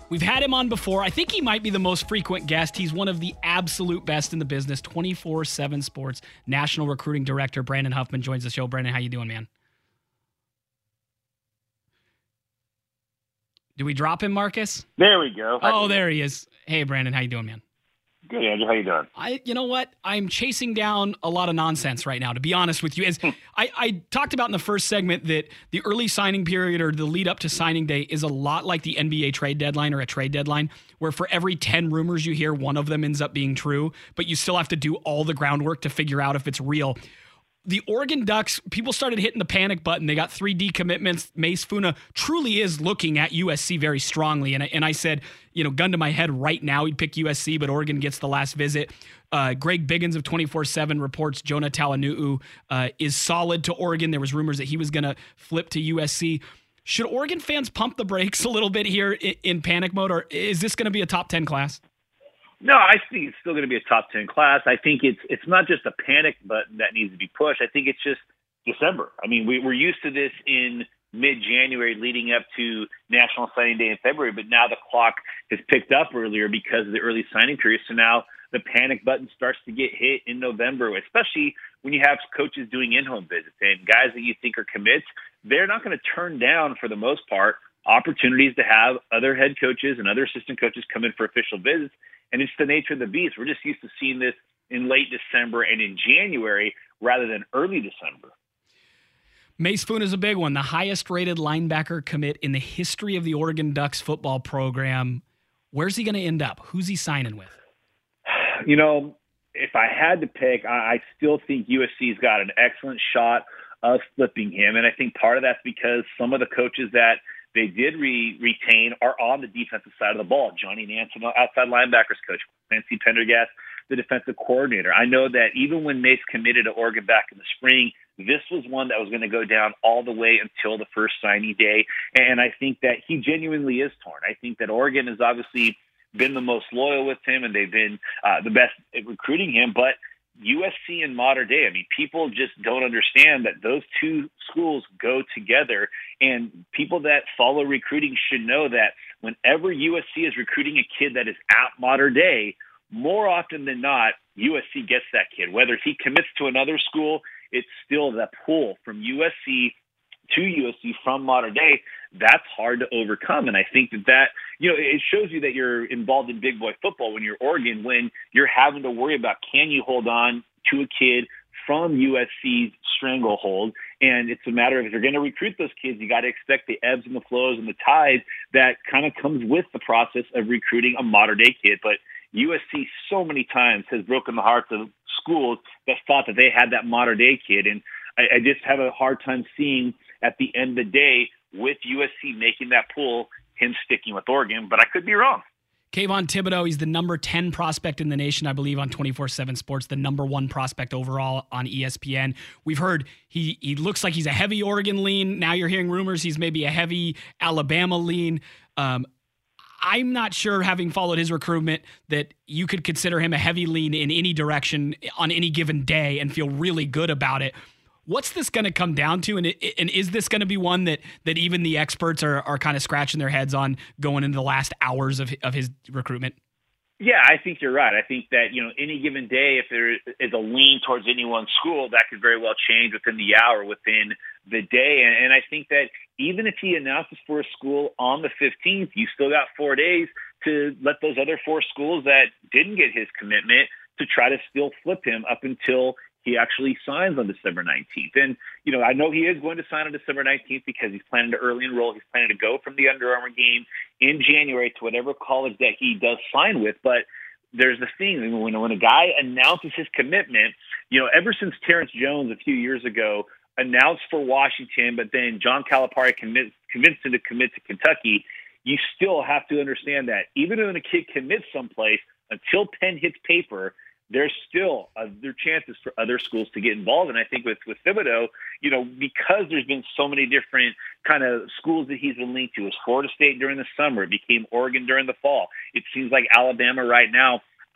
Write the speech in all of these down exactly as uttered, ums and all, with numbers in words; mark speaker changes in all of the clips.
Speaker 1: We've had him on before. I think he might be the most frequent guest. He's one of the absolute best in the business. twenty-four seven Sports National Recruiting Director Brandon Huffman joins the show. Brandon, how you doing, man? Do we drop him, Marcus?
Speaker 2: There we go.
Speaker 1: Oh, there he is. Hey, Brandon, how you doing, man?
Speaker 2: Good, Andrew. How you doing?
Speaker 1: I, you know what? I'm chasing down a lot of nonsense right now, to be honest with you. As I, I talked about in the first segment that the early signing period or the lead up to signing day is a lot like the N B A trade deadline or a trade deadline, where for every ten rumors you hear, one of them ends up being true, but you still have to do all the groundwork to figure out if it's real. The Oregon Ducks, people started hitting the panic button. They got three decommitments. Mace Funa truly is looking at U S C very strongly. And I, and I said, you know, gun to my head right now, he'd pick U S C, but Oregon gets the last visit. Uh, Greg Biggins of twenty-four seven reports Jonah Talano'u uh, is solid to Oregon. There was rumors that he was going to flip to U S C. Should Oregon fans pump the brakes a little bit here in, in panic mode, or is this going to be a top ten class?
Speaker 2: No, I think it's still going to be a top ten class. I think it's it's not just a panic button that needs to be pushed. I think it's just December. I mean, we, we're used to this in mid-January leading up to National Signing Day in February, but now the clock has picked up earlier because of the early signing period. So now the panic button starts to get hit in November, especially when you have coaches doing in-home visits and guys that you think are commits. They're not going to turn down, for the most part, opportunities to have other head coaches and other assistant coaches come in for official visits. And it's the nature of the beast. We're just used to seeing this in late December and in January rather than early December.
Speaker 1: Mace Funa is a big one, the highest-rated linebacker commit in the history of the Oregon Ducks football program. Where's he going to end up? Who's he signing with?
Speaker 2: You know, if I had to pick, I, I still think U S C's got an excellent shot of flipping him. And I think part of that's because some of the coaches that they did re- retain are on the defensive side of the ball. Johnny Nansen, outside linebackers coach, Clancy Pendergast, the defensive coordinator. I know that even when Mace committed to Oregon back in the spring, this was one that was going to go down all the way until the first signing day. And I think that he genuinely is torn. I think that Oregon has obviously been the most loyal with him, and they've been uh, the best at recruiting him. But U S C and Mater Dei, I mean, people just don't understand that those two schools go together. And people that follow recruiting should know that whenever U S C is recruiting a kid that is at Mater Dei, more often than not, U S C gets that kid. Whether he commits to another school, it's still the pull from U S C to U S C from Mater Dei. That's hard to overcome. And I think that that, you know, it shows you that you're involved in big boy football when you're Oregon, when you're having to worry about, can you hold on to a kid from U S C's stranglehold? And it's a matter of, if you're going to recruit those kids, you got to expect the ebbs and the flows and the tides that kind of comes with the process of recruiting a Mater Dei kid. But U S C so many times has broken the hearts of schools that thought that they had that Mater Dei kid. And I, I just have a hard time seeing at the end of the day with U S C making that pull, him sticking with Oregon, but I could be wrong.
Speaker 1: Kayvon Thibodeaux, he's the number ten prospect in the nation, I believe, on twenty-four seven Sports, the number one prospect overall on E S P N. We've heard he he looks like he's a heavy Oregon lean. Now you're hearing rumors he's maybe a heavy Alabama lean. Um, I'm not sure, having followed his recruitment, that you could consider him a heavy lean in any direction on any given day and feel really good about it. What's this going to come down to? And, it, and is this going to be one that that even the experts are are kind of scratching their heads on going into the last hours of of his recruitment?
Speaker 2: Yeah, I think you're right. I think that, you know, any given day, if there is a lean towards any one school, that could very well change within the hour, within the day. And, and I think that even if he announces for a school on the fifteenth, you still got four days to let those other four schools that didn't get his commitment to try to still flip him up until he actually signs on December nineteenth. And, you know, I know he is going to sign on December nineteenth because he's planning to early enroll. He's planning to go from the Under Armour game in January to whatever college that he does sign with. But there's the thing, when, when a guy announces his commitment, you know, ever since Terrence Jones a few years ago announced for Washington, but then John Calipari convinced, convinced him to commit to Kentucky, you still have to understand that even when a kid commits someplace, until pen hits paper, there's still uh, there are chances for other schools to get involved. And I think with, with Thibodeaux, you know, because there's been so many different kind of schools that he's been linked to. It was Florida State during the summer. It became Oregon during the fall. It seems like Alabama right now.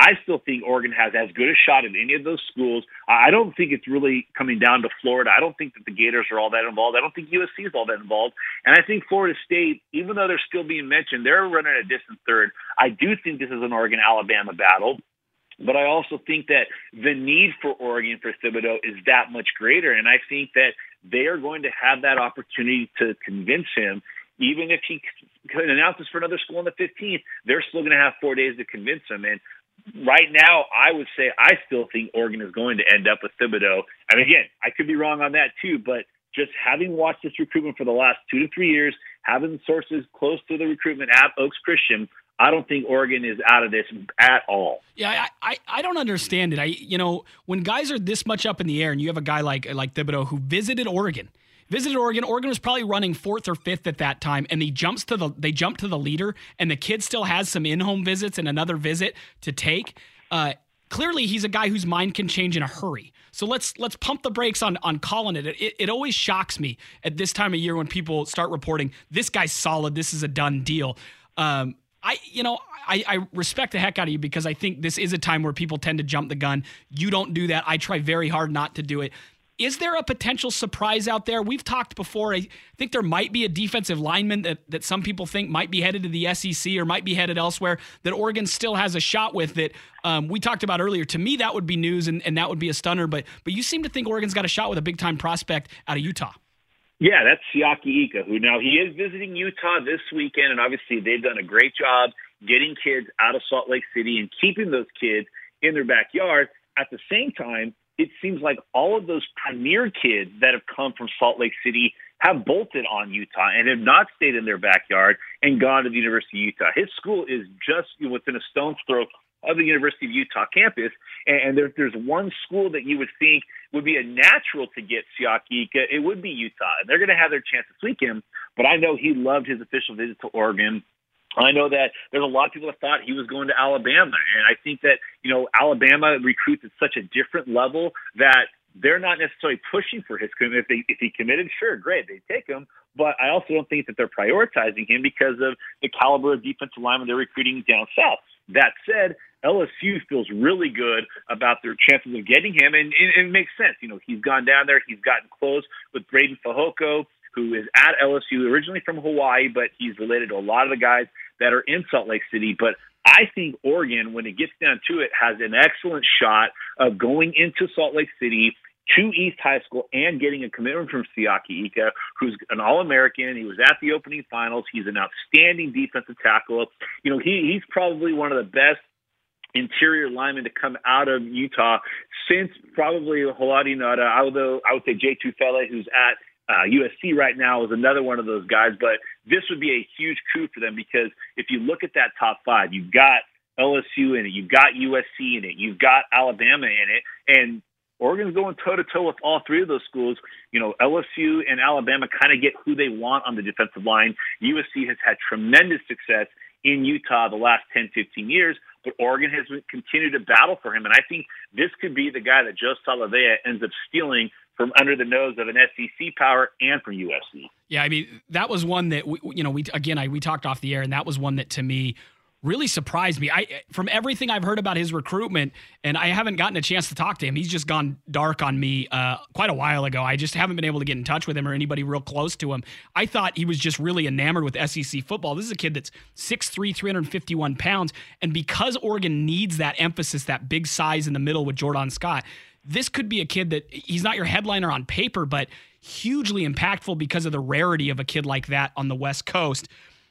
Speaker 2: I still think Oregon has as good a shot at any of those schools. I don't think it's really coming down to Florida. I don't think that the Gators are all that involved. I don't think U S C is all that involved. And I think Florida State, even though they're still being mentioned, they're running a distant third. I do think this is an Oregon-Alabama battle. But I also think that the need for Oregon for Thibodeau is that much greater. And I think that they are going to have that opportunity to convince him. Even if he announces for another school on the fifteenth, they're still going to have four days to convince him. And right now, I would say I still think Oregon is going to end up with Thibodeau. And again, I could be wrong on that too, but just having watched this recruitment for the last two to three years, having sources close to the recruitment at Oaks Christian, I don't think Oregon is out of this at all.
Speaker 1: Yeah, I, I, I don't understand it. I you know, when guys are this much up in the air and you have a guy like like Thibodeau who visited Oregon, visited Oregon, Oregon was probably running fourth or fifth at that time, and he jumps to the they jump to the leader, and the kid still has some in-home visits and another visit to take. Uh, clearly, he's a guy whose mind can change in a hurry. So let's let's pump the brakes on on calling it. It, it always shocks me at this time of year when people start reporting this guy's solid, this is a done deal. Um, I, you know, I, I respect the heck out of you because I think this is a time where people tend to jump the gun. You don't do that. I try very hard not to do it. Is there a potential surprise out there? We've talked before. I think there might be a defensive lineman that, that some people think might be headed to the S E C or might be headed elsewhere that Oregon still has a shot with that um, we talked about earlier. To me, that would be news and, and that would be a stunner. But but you seem to think Oregon's got a shot with a big-time prospect out of Utah.
Speaker 2: Yeah, that's Siaki Ika, who now he is visiting Utah this weekend, and obviously they've done a great job getting kids out of Salt Lake City and keeping those kids in their backyard. At the same time, it seems like all of those premier kids that have come from Salt Lake City have bolted on Utah and have not stayed in their backyard and gone to the University of Utah. His school is just within a stone's throw of the University of Utah campus, and there, there's one school that you would think would be a natural to get Siaki Ika, it would be Utah. And they're going to have their chance to tweak him, but I know he loved his official visit to Oregon. I know that there's a lot of people that thought he was going to Alabama, and I think that, you know, Alabama recruits at such a different level that they're not necessarily pushing for his commitment. If, they, if he committed, sure, great, they take him. But I also don't think that they're prioritizing him because of the caliber of defensive linemen they're recruiting down south. That said, L S U feels really good about their chances of getting him, and it, it makes sense. You know, he's gone down there, he's gotten close with Braden Fehoko, who is at L S U, originally from Hawaii, but he's related to a lot of the guys that are in Salt Lake City. But I think Oregon, when it gets down to it, has an excellent shot of going into Salt Lake City to East High School and getting a commitment from Siaki Ika, who's an All-American. He was at the opening finals. He's an outstanding defensive tackle. You know, he, he's probably one of the best interior linemen to come out of Utah since probably Haloti Ngata, although I would say Jay Tufele, who's at Uh, U S C right now, is another one of those guys, but this would be a huge coup for them because if you look at that top five, you've got L S U in it, you've got U S C in it, you've got Alabama in it, and Oregon's going toe-to-toe with all three of those schools. You know, L S U and Alabama kind of get who they want on the defensive line. U S C has had tremendous success in Utah the last ten, fifteen years, but Oregon has continued to battle for him, and I think this could be the guy that Joe Salavea ends up stealing from under the nose of an S E C power and from U S C.
Speaker 1: Yeah, I mean, that was one that, we, you know, we again, I, we talked off the air, and that was one that, to me, really surprised me. I From everything I've heard about his recruitment, and I haven't gotten a chance to talk to him, he's just gone dark on me uh, quite a while ago. I just haven't been able to get in touch with him or anybody real close to him. I thought he was just really enamored with S E C football. This is a kid that's six three, three hundred fifty-one pounds, and because Oregon needs that emphasis, that big size in the middle with Jordan Scott, this could be a kid that he's not your headliner on paper, but hugely impactful because of the rarity of a kid like that on the West Coast.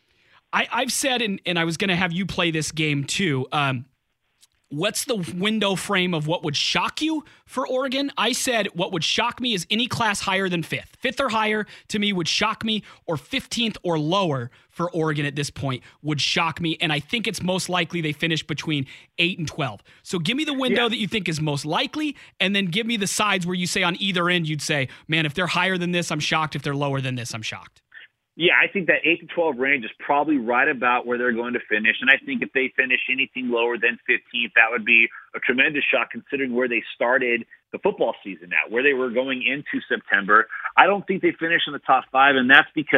Speaker 1: I, I've said, and, and I was going to have you play this game too, um, what's the window frame of what would shock you for Oregon? I said what would shock me is any class higher than fifth. Fifth or higher, to me, would shock me, or fifteenth or lower for Oregon at this point would shock me, and I think it's most likely they finish between eight and twelve. So give me the window yeah. that you think is most likely, and then give me the sides where you say on either end, you'd say, man, if they're higher than this, I'm shocked. If they're lower than this, I'm shocked.
Speaker 2: Yeah, I think that eight to twelve range is probably right about where they're going to finish. And I think if they finish anything lower than fifteenth, that would be a tremendous shock considering where they started the football season at, where they were going into September. I don't think they finish in the top five, and that's because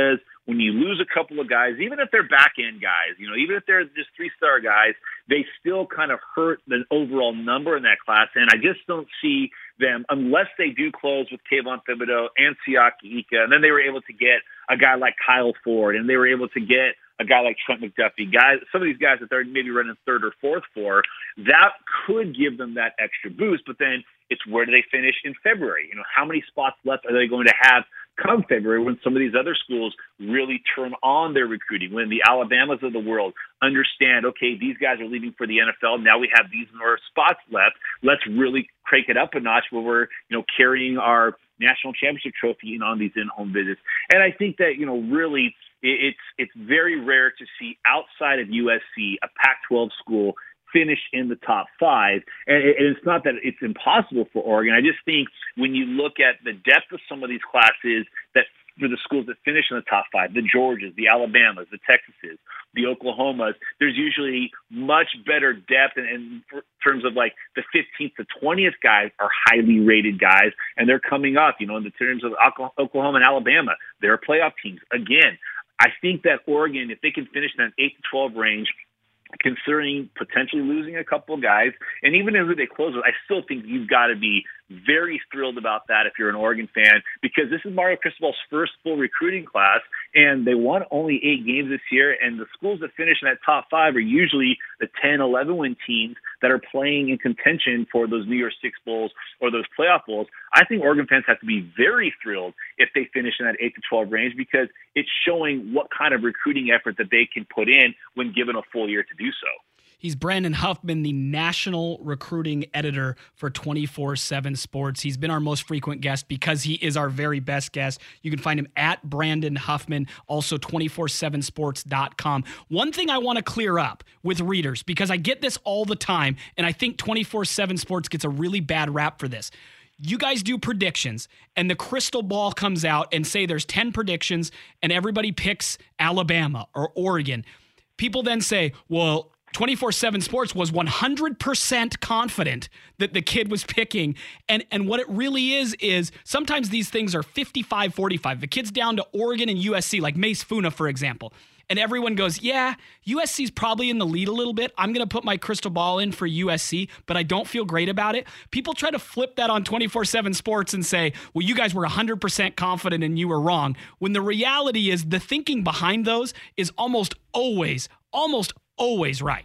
Speaker 2: when you lose a couple of guys, even if they're back-end guys, you know, even if they're just three-star guys, they still kind of hurt the overall number in that class. And I just don't see them, unless they do close with Kayvon Thibodeau and Siaki Ika, and then they were able to get a guy like Kyle Ford, and they were able to get a guy like Trent McDuffie, guys, some of these guys that they're maybe running third or fourth for, that could give them that extra boost. But then it's where do they finish in February? You know, how many spots left are they going to have come February when some of these other schools really turn on their recruiting, when the Alabamas of the world understand, okay, these guys are leaving for the N F L. Now we have these more spots left. Let's really crank it up a notch where we're, you know, carrying our national championship trophy in on these in-home visits. And I think that, you know, really it's it's very rare to see outside of U S C a Pac twelve school finish in the top five. And it's not that it's impossible for Oregon. I just think when you look at the depth of some of these classes that for the schools that finish in the top five, the Georgias, the Alabamas, the Texases, the Oklahomas, there's usually much better depth. And in terms of like the fifteenth to twentieth guys are highly rated guys, and they're coming up, you know, in the terms of Oklahoma and Alabama, they're playoff teams. Again, I think that Oregon, if they can finish in that eight to twelve range, considering potentially losing a couple of guys, and even if they close it, I still think you've got to be very thrilled about that if you're an Oregon fan, because this is Mario Cristobal's first full recruiting class, and they won only eight games this year, and the schools that finish in that top five are usually the ten, eleven win teams that are playing in contention for those New Year's Six Bowls or those playoff bowls. I think Oregon fans have to be very thrilled if they finish in that eight to twelve range, because it's showing what kind of recruiting effort that they can put in when given a full year to do so.
Speaker 1: He's Brandon Huffman, the national recruiting editor for twenty-four seven Sports. He's been our most frequent guest because he is our very best guest. You can find him at Brandon Huffman, also two four seven sports dot com. One thing I want to clear up with readers, because I get this all the time, and I think twenty-four seven Sports gets a really bad rap for this. You guys do predictions, and the crystal ball comes out and say there's ten predictions, and everybody picks Alabama or Oregon. People then say, well, twenty-four seven Sports was one hundred percent confident that the kid was picking. And, and what it really is, is sometimes these things are fifty-five forty-five. The kid's down to Oregon and U S C, like Mace Funa, for example. And everyone goes, yeah, U S C's probably in the lead a little bit. I'm going to put my crystal ball in for U S C, but I don't feel great about it. People try to flip that on twenty-four seven Sports and say, well, you guys were one hundred percent confident and you were wrong. When the reality is the thinking behind those is almost always, almost always right.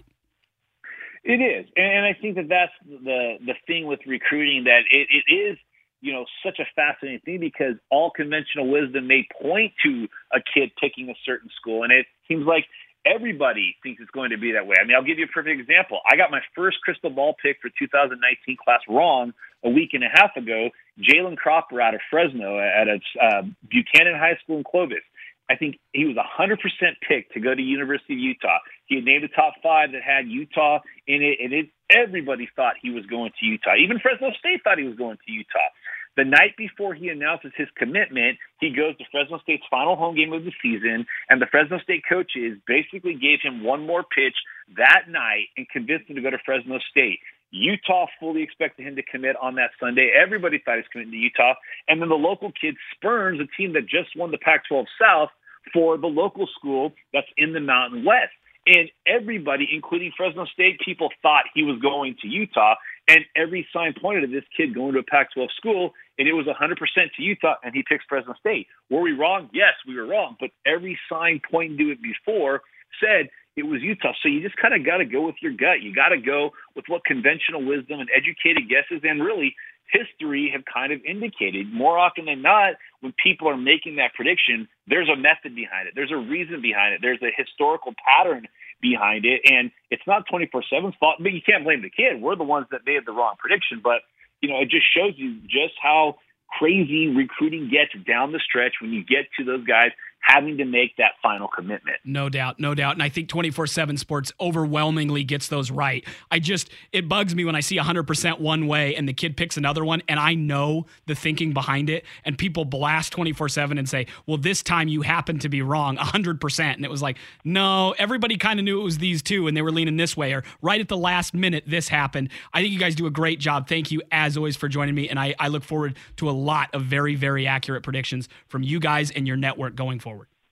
Speaker 2: It is. And I think that that's the, the thing with recruiting, that it, it is, you know, such a fascinating thing, because all conventional wisdom may point to a kid picking a certain school. And it seems like everybody thinks it's going to be that way. I mean, I'll give you a perfect example. I got my first crystal ball pick for two thousand nineteen class wrong a week and a half ago. Jalen Cropper out of Fresno at a uh, Buchanan High School in Clovis. I think he was one hundred percent picked to go to University of Utah. He had named a top five that had Utah in it, and it, everybody thought he was going to Utah. Even Fresno State thought he was going to Utah. The night before he announces his commitment, he goes to Fresno State's final home game of the season, and the Fresno State coaches basically gave him one more pitch that night and convinced him to go to Fresno State. Utah fully expected him to commit on that Sunday. Everybody thought he was committing to Utah. And then the local kid spurns a team that just won the Pac twelve South for the local school that's in the Mountain West. And everybody, including Fresno State people, thought he was going to Utah. And every sign pointed to this kid going to a Pac twelve school, and it was one hundred percent to Utah, and he picks Fresno State. Were we wrong? Yes, we were wrong. But every sign pointing to it before said it was Utah. So you just kind of got to go with your gut. You got to go with what conventional wisdom and educated guesses and really history have kind of indicated. More often than not, when people are making that prediction, there's a method behind it. There's a reason behind it. There's a historical pattern behind it. And it's not twenty-four seven's fault, but you can't blame the kid. We're the ones that made the wrong prediction. But, you know, it just shows you just how crazy recruiting gets down the stretch when you get to those guys having to make that final commitment.
Speaker 1: No doubt, no doubt. And I think twenty-four seven Sports overwhelmingly gets those right. I just, it bugs me when I see one hundred percent one way and the kid picks another one, and I know the thinking behind it, and people blast twenty-four seven and say, well, this time you happen to be wrong one hundred percent. And it was like, no, everybody kind of knew it was these two, and they were leaning this way, or right at the last minute, this happened. I think you guys do a great job. Thank you, as always, for joining me, and I, I look forward to a lot of very, very accurate predictions from you guys and your network going forward.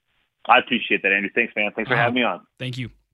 Speaker 2: I appreciate that, Andrew. Thanks, man. Thanks for
Speaker 1: uh,
Speaker 2: having me on.
Speaker 1: Thank you.